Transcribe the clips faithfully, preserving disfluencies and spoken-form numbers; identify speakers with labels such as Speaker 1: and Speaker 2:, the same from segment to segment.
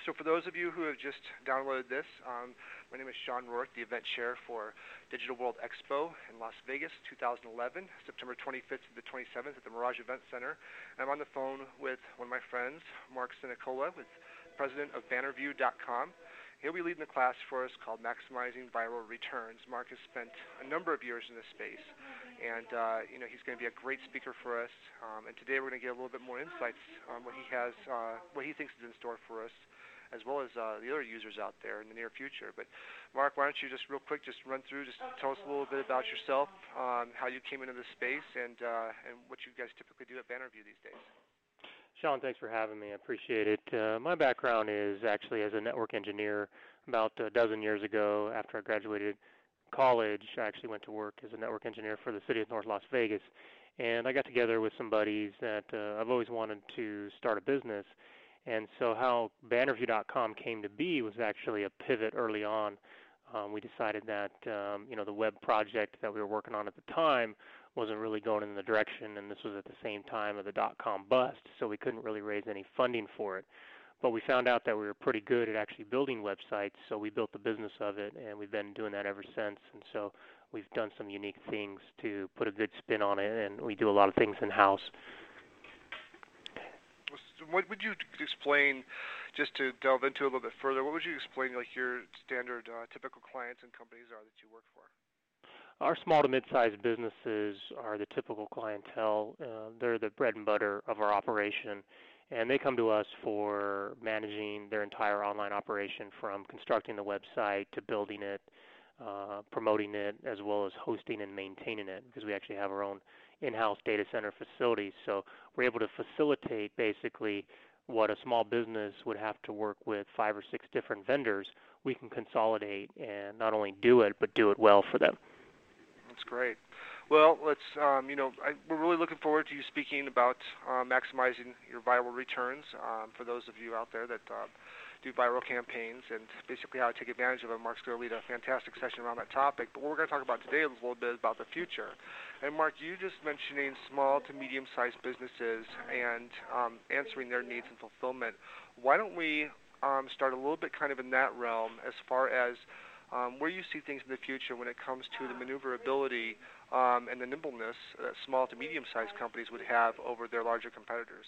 Speaker 1: So for those of you who have just downloaded this, um, my name is Sean Rourke, the event chair for Digital World Expo in Las Vegas, two thousand eleven, September twenty-fifth to the twenty-seventh at the Mirage Event Center. And I'm on the phone with one of my friends, Mark Sinicola, with president of Bannerview dot com. He'll be leading the class for us called Maximizing Viral Returns. Mark has spent a number of years in this space, and uh, you know he's going to be a great speaker for us. Um, and today we're going to get a little bit more insights on what he has, uh, what he thinks is in store for us, as well as uh, the other users out there in the near future. But Mark, why don't you just real quick just run through, just tell us a little bit about yourself, um, how you came into this space, and uh, and what you guys typically do at Bannerview these days.
Speaker 2: Sean, thanks for having me. I appreciate it. Uh, my background is actually as a network engineer. About a dozen years ago, after I graduated college, I actually went to work as a network engineer for the city of North Las Vegas. And I got together with some buddies that uh, I've always wanted to start a business. And so how Bannerview dot com came to be was actually a pivot early on. Um, we decided that um, you know the web project that we were working on at the time wasn't really going in the direction, and this was at the same time of the dot-com bust, so we couldn't really raise any funding for it. But we found out that we were pretty good at actually building websites, so we built the business of it, and we've been doing that ever since. And so we've done some unique things to put a good spin on it, and we do a lot of things in-house.
Speaker 1: What would you explain, just to delve into a little bit further, what would you explain like your standard uh, typical clients and companies are that you work for?
Speaker 2: Our small to mid-sized businesses are the typical clientele. Uh, they're the bread and butter of our operation, and they come to us for managing their entire online operation, from constructing the website to building it, uh, promoting it, as well as hosting and maintaining it, because we actually have our own in-house data center facilities. So we're able to facilitate basically what a small business would have to work with five or six different vendors. We can consolidate and not only do it, but do it well for them.
Speaker 1: That's great. Well, let's, um, you know, I, we're really looking forward to you speaking about uh, maximizing your viral returns um, for those of you out there that uh, do viral campaigns, and basically how to take advantage of it. Mark's going to lead a fantastic session around that topic. But what we're going to talk about today is a little bit about the future. And Mark, you just mentioning small to medium-sized businesses and um, answering their needs and fulfillment. Why don't we um, start a little bit kind of in that realm as far as Um, where you see things in the future when it comes to the maneuverability um, and the nimbleness that small to medium-sized companies would have over their larger competitors?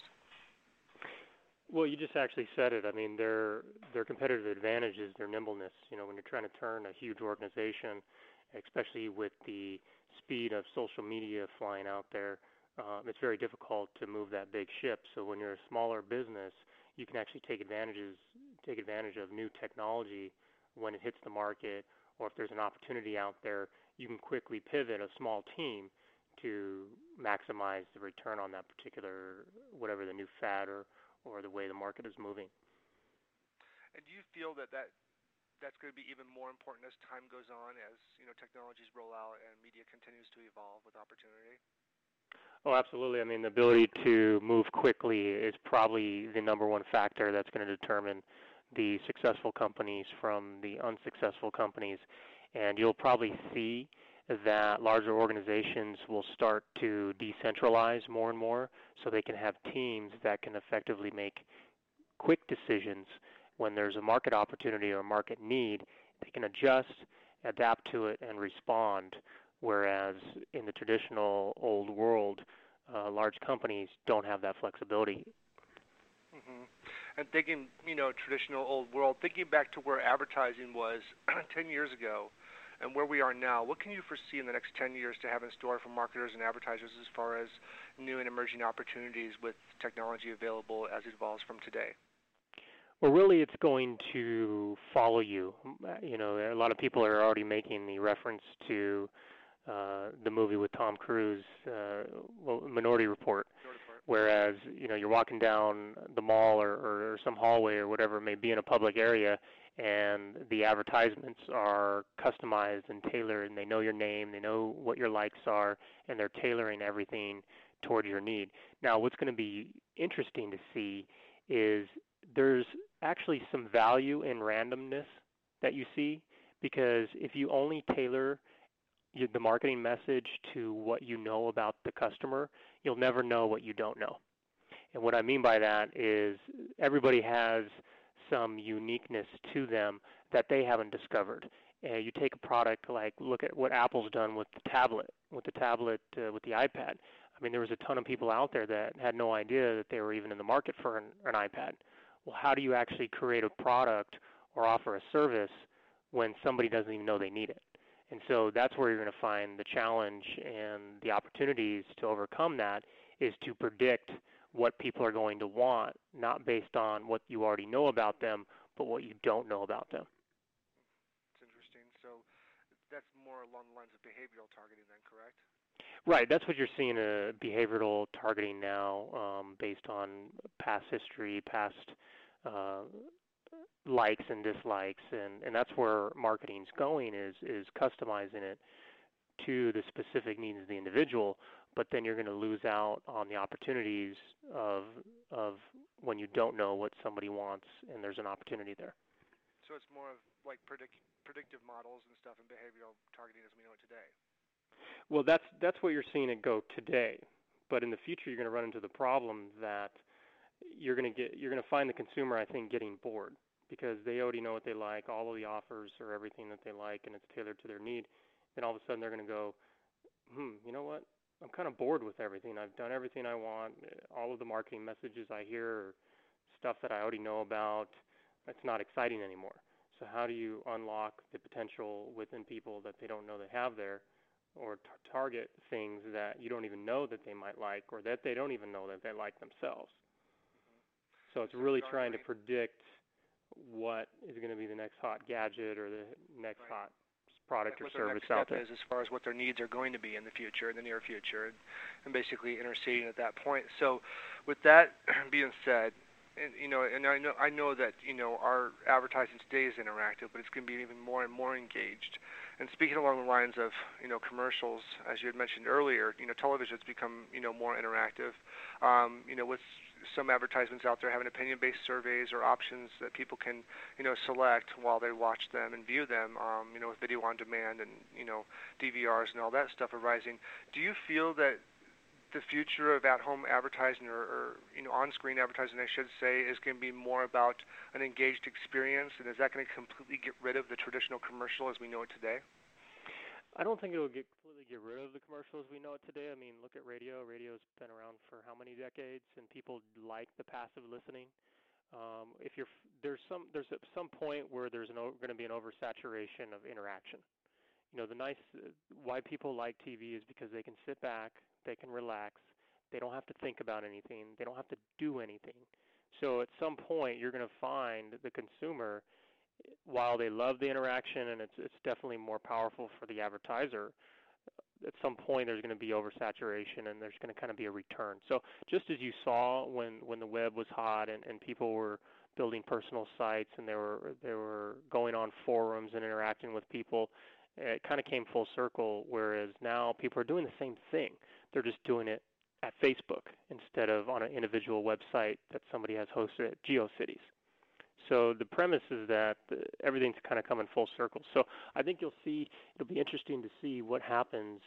Speaker 2: Well, you just actually said it. I mean, their their competitive advantage is their nimbleness. You know, when you're trying to turn a huge organization, especially with the speed of social media flying out there, um, it's very difficult to move that big ship. So when you're a smaller business, you can actually take advantages take advantage of new technology when it hits the market, or if there's an opportunity out there, you can quickly pivot a small team to maximize the return on that particular, whatever the new fad or, or the way the market is moving.
Speaker 1: And do you feel that, that that's going to be even more important as time goes on, as you know technologies roll out and media continues to evolve with opportunity?
Speaker 2: Oh, absolutely. I mean, the ability to move quickly is probably the number one factor that's going to determine the successful companies from the unsuccessful companies. And you'll probably see that larger organizations will start to decentralize more and more, so they can have teams that can effectively make quick decisions when there's a market opportunity or a market need. They can adjust, adapt to it, and respond, whereas in the traditional old world, uh, large companies don't have that flexibility.
Speaker 1: Mm-hmm. And thinking, you know, traditional old world, thinking back to where advertising was ten years ago and where we are now, what can you foresee in the next ten years to have in store for marketers and advertisers as far as new and emerging opportunities with technology available as it evolves from today?
Speaker 2: Well, really, it's going to follow you. You know, a lot of people are already making the reference to uh, the movie with Tom Cruise, uh, well, Minority Report. Whereas, you know, you're walking down the mall or, or some hallway or whatever it may be in a public area, and the advertisements are customized and tailored, and they know your name, they know what your likes are, and they're tailoring everything toward your need. Now, what's going to be interesting to see is there's actually some value in randomness that you see, because if you only tailor the marketing message to what you know about the customer, you'll never know what you don't know. And what I mean by that is everybody has some uniqueness to them that they haven't discovered. Uh, you take a product like, look at what Apple's done with the tablet, with the tablet, uh, with the iPad. I mean, there was a ton of people out there that had no idea that they were even in the market for an, an iPad. Well, how do you actually create a product or offer a service when somebody doesn't even know they need it? And so that's where you're going to find the challenge and the opportunities to overcome that, is to predict what people are going to want, not based on what you already know about them, but what you don't know about them.
Speaker 1: It's interesting. So that's more along the lines of behavioral targeting then, correct?
Speaker 2: Right, that's what you're seeing, uh, behavioral targeting now, um, based on past history, past uh, likes and dislikes, and, and that's where marketing's going, is, is customizing it to the specific needs of the individual, but then you're going to lose out on the opportunities of, of when you don't know what somebody wants and there's an opportunity there.
Speaker 1: So it's more of like predict, predictive models and stuff and behavioral targeting as we know it today.
Speaker 2: Well, that's that's what you're seeing it go today, but in the future you're going to run into the problem that you're going to get you're going to find the consumer, I think, getting bored because they already know what they like, all of the offers are everything that they like, and it's tailored to their need. Then all of a sudden they're going to go, hmm, you know what? I'm kind of bored with everything. I've done everything I want. All of the marketing messages I hear are stuff that I already know about. It's not exciting anymore. So how do you unlock the potential within people that they don't know they have there, or t- target things that you don't even know that they might like, or that they don't even know that they like themselves? Mm-hmm. So it's so really trying to predict what is going to be the next hot gadget or the next right. hot product
Speaker 1: like
Speaker 2: or service
Speaker 1: out
Speaker 2: there.
Speaker 1: Is as far as what their needs are going to be in the future, in the near future, and, and basically interceding at that point. So with that being said, and you know, and I know I know that you know our advertising today is interactive, but it's going to be even more and more engaged. And speaking along the lines of you know commercials, as you had mentioned earlier, you know television has become you know more interactive. Um, you know with some advertisements out there having opinion-based surveys or options that people can you know select while they watch them and view them. Um, you know with video on demand and you know D V Rs and all that stuff arising. Do you feel that the future of at-home advertising, or, or you know, on-screen advertising, I should say, is going to be more about an engaged experience, and is that going to completely get rid of the traditional commercial as we know it today?
Speaker 2: I don't think it will get completely get rid of the commercial as we know it today. I mean, look at radio. Radio's been around for how many decades, and people like the passive listening. Um, if you're there's some there's at some point where there's an, going to be an oversaturation of interaction. You know, the nice uh, why people like T V is because they can sit back, they can relax, they don't have to think about anything, they don't have to do anything. So at some point, you're going to find the consumer, while they love the interaction and it's it's definitely more powerful for the advertiser, at some point there's going to be oversaturation and there's going to kind of be a return. So just as you saw when, when the web was hot and, and people were building personal sites and they were they were going on forums and interacting with people, it kind of came full circle, whereas now people are doing the same thing. They're just doing it at Facebook instead of on an individual website that somebody has hosted at GeoCities. So the premise is that everything's kind of coming full circle. So I think you'll see, it'll be interesting to see what happens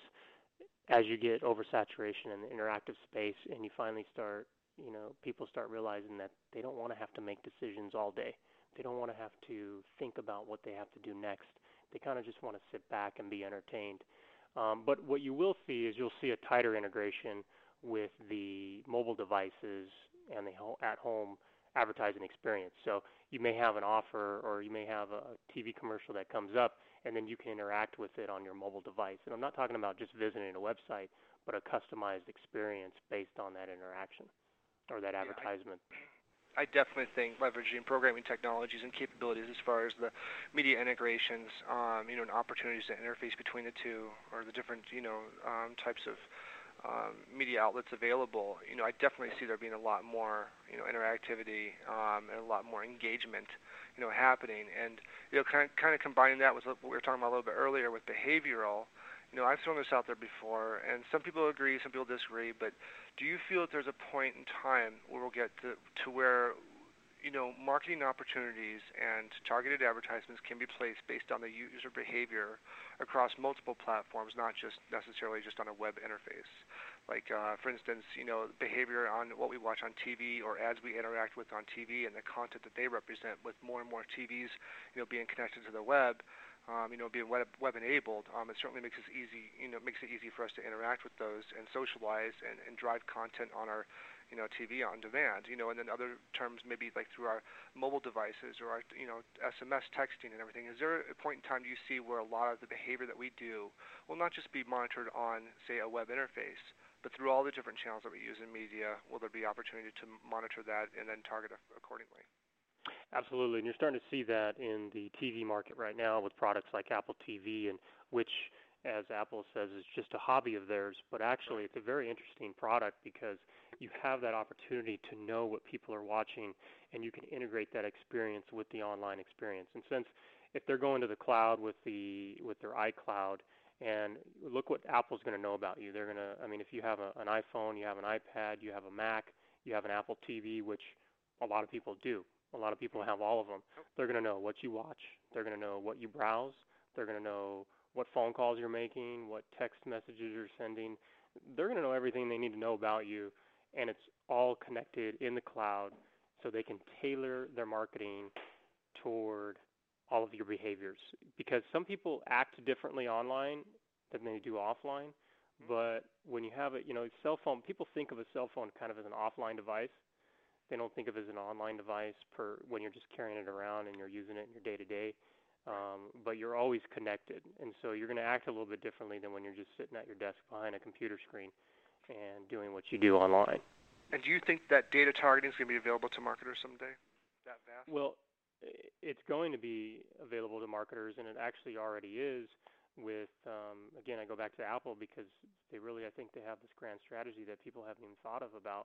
Speaker 2: as you get oversaturation in the interactive space and you finally start, you know, people start realizing that they don't want to have to make decisions all day. They don't want to have to think about what they have to do next. They kind of just want to sit back and be entertained. Um, but what you will see is you'll see a tighter integration with the mobile devices and the at-home advertising experience. So you may have an offer or you may have a T V commercial that comes up and then you can interact with it on your mobile device. And I'm not talking about just visiting a website, but a customized experience based on that interaction or that advertisement.
Speaker 1: Yeah, I- I definitely think leveraging programming technologies and capabilities as far as the media integrations, um, you know, and opportunities to interface between the two or the different, you know, um, types of um, media outlets available. You know, I definitely see there being a lot more, you know, interactivity um, and a lot more engagement, you know, happening. And you know, kind of, kind of combining that with what we were talking about a little bit earlier with behavioral. You know, I've thrown this out there before, and some people agree, some people disagree, but do you feel that there's a point in time where we'll get to, to where, you know, marketing opportunities and targeted advertisements can be placed based on the user behavior across multiple platforms, not just necessarily just on a web interface. Like, uh, for instance, you know, behavior on what we watch on T V or ads we interact with on T V and the content that they represent, with more and more T Vs, you know, being connected to the web, um, you know, being web, web enabled. Um, it certainly makes it easy, you know, makes it easy for us to interact with those and socialize and, and drive content on our, you know, T V on demand, you know, and then other terms maybe like through our mobile devices or our, you know, S M S texting and everything. Is there a point in time do you see where a lot of the behavior that we do will not just be monitored on, say, a web interface, but through all the different channels that we use in media, will there be opportunity to monitor that and then target accordingly?
Speaker 2: Absolutely, and you're starting to see that in the T V market right now with products like Apple T V, and which, as Apple says, is just a hobby of theirs, but actually it's a very interesting product because you have that opportunity to know what people are watching, and you can integrate that experience with the online experience. And since if they're going to the cloud with the with their iCloud, and look what Apple's going to know about you. They're going to, I mean, if you have a, an iPhone, you have an iPad, you have a Mac, you have an Apple T V, which a lot of people do. A lot of people have all of them. They're going to know what you watch. They're going to know what you browse. They're going to know what phone calls you're making, what text messages you're sending. They're going to know everything they need to know about you, and it's all connected in the cloud so they can tailor their marketing toward all of your behaviors. Because some people act differently online than they do offline, but when you have it, you know, cell phone, people think of a cell phone kind of as an offline device. They don't think of it as an online device per when you're just carrying it around and you're using it in your day-to-day. Um, but you're always connected, and so you're going to act a little bit differently than when you're just sitting at your desk behind a computer screen and doing what you do online.
Speaker 1: And do you think that data targeting is going to be available to marketers someday? That vast?
Speaker 2: Well, it's going to be available to marketers, and it actually already is. With um, again, I go back to Apple because they really, I think, they have this grand strategy that people haven't even thought of about.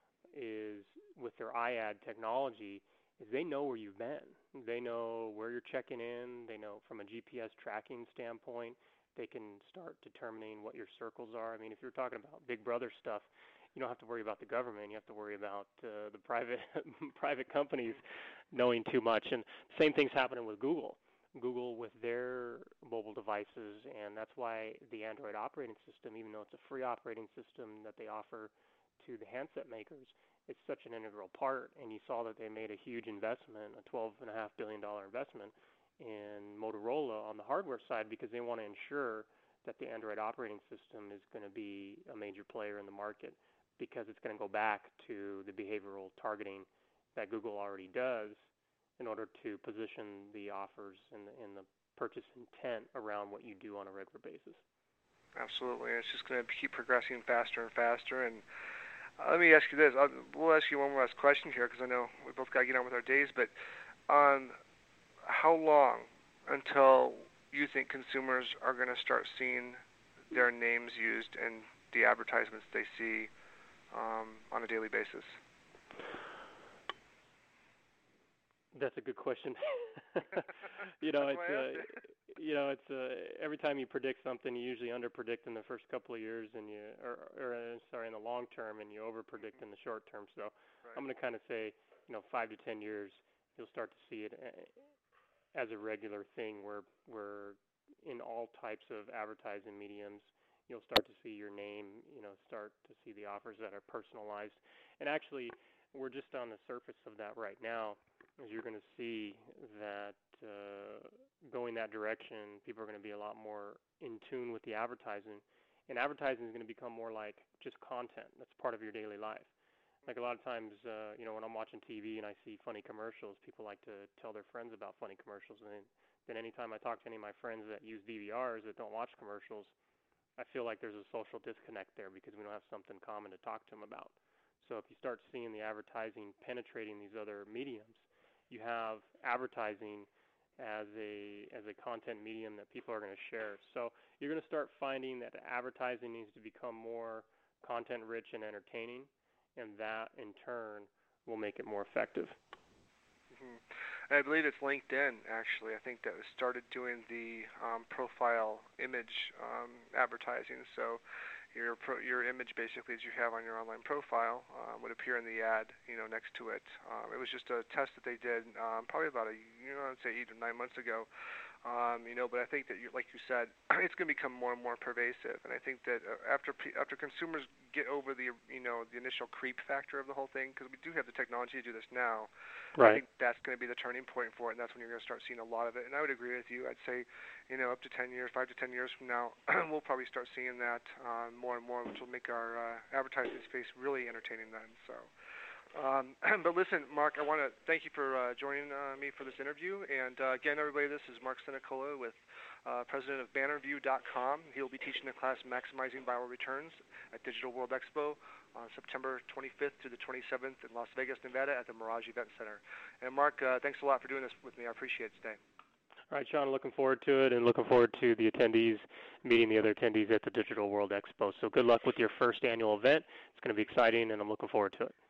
Speaker 2: Is with their iAd technology, is they know where you've been. They know where you're checking in. They know from a G P S tracking standpoint, they can start determining what your circles are. I mean, if you're talking about Big Brother stuff, you don't have to worry about the government. You have to worry about uh, the private private companies knowing too much. And same thing's happening with Google. Google with their mobile devices, and that's why the Android operating system, even though it's a free operating system that they offer to the handset makers, it's such an integral part. And you saw that they made a huge investment, a twelve point five billion dollars investment in Motorola on the hardware side because they want to ensure that the Android operating system is going to be a major player in the market because it's going to go back to the behavioral targeting that Google already does in order to position the offers and the, and the purchase intent around what you do on a regular basis.
Speaker 1: Absolutely. It's just going to keep progressing faster and faster. And uh, let me ask you this. I'll, we'll ask you one last question here because I know we both got to get on with our days. But um, how long until you think consumers are going to start seeing their names used in the advertisements they see um, on a daily basis?
Speaker 2: That's a good question. you know, it's uh, you know, it's uh, every time you predict something, you usually underpredict in the first couple of years, and you, or, or uh, sorry, in the long term, and you overpredict in the short term. So, right. I'm going to kind of say, you know, five to ten years, you'll start to see it as a regular thing, where where in all types of advertising mediums, you'll start to see your name, you know, start to see the offers that are personalized, and actually, we're just on the surface of that right now. As you're going to see that uh, going that direction, people are going to be a lot more in tune with the advertising, and advertising is going to become more like just content that's part of your daily life. Like a lot of times, uh, you know, when I'm watching T V and I see funny commercials, people like to tell their friends about funny commercials, and then, then anytime I talk to any of my friends that use D V Rs that don't watch commercials, I feel like there's a social disconnect there because we don't have something common to talk to them about. So if you start seeing the advertising penetrating these other mediums, you have advertising as a as a content medium that people are going to share. So you're going to start finding that advertising needs to become more content rich and entertaining, and that in turn will make it more effective.
Speaker 1: Mm-hmm. And I believe it's LinkedIn, actually. I think that started doing the um, profile image um, advertising. So your pro, your image basically as you have on your online profile um, would appear in the ad, you know, next to it. Um, it was just a test that they did um, probably about a, you know, I'd say eight or nine months ago. Um, you know, but I think that, you, like you said, it's going to become more and more pervasive. And I think that uh, after after consumers get over the, you know, the initial creep factor of the whole thing, because we do have the technology to do this now, I
Speaker 2: Right.
Speaker 1: think that's going to be the turning point for it, and that's when you're going to start seeing a lot of it. And I would agree with you. I'd say, you know, up to ten years, five to ten years from now, we'll probably start seeing that um, more and more, which will make our uh, advertising space really entertaining then. So. Um, but listen, Mark, I want to thank you for uh, joining uh, me for this interview. And uh, again, everybody, this is Mark Senicola with uh, president of banner view dot com. He'll be teaching the class Maximizing Viral Returns at Digital World Expo on September twenty-fifth through the twenty-seventh in Las Vegas, Nevada at the Mirage Event Center. And Mark, uh, thanks a lot for doing this with me. I appreciate it today.
Speaker 2: All right, Sean, looking forward to it and looking forward to the attendees, meeting the other attendees at the Digital World Expo. So good luck with your first annual event. It's going to be exciting, and I'm looking forward to it.